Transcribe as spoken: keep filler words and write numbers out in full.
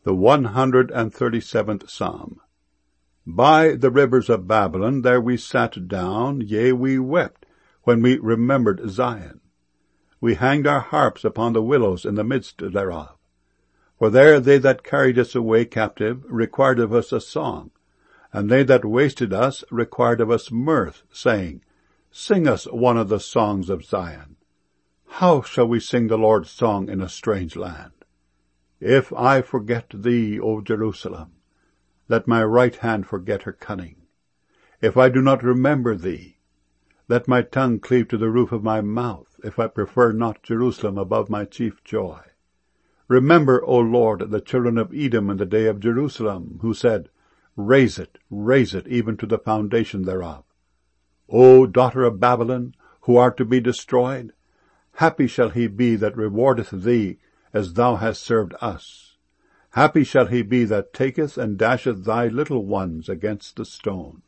The one hundred and thirty-seventh Psalm. By the rivers of Babylon there we sat down, yea, we wept, when we remembered Zion. We hanged our harps upon the willows in the midst thereof. For there they that carried us away captive required of us a song, and they that wasted us required of us mirth, saying, Sing us one of the songs of Zion. How shall we sing the Lord's song in a strange land? If I forget thee, O Jerusalem, let my right hand forget her cunning. If I do not remember thee, let my tongue cleave to the roof of my mouth, if I prefer not Jerusalem above my chief joy. Remember, O Lord, the children of Edom in the day of Jerusalem, who said, Raise it, raise it, even to the foundation thereof. O daughter of Babylon, who art to be destroyed, happy shall he be that rewardeth thee, as thou hast served us. Happy shall he be that taketh and dasheth thy little ones against the stone.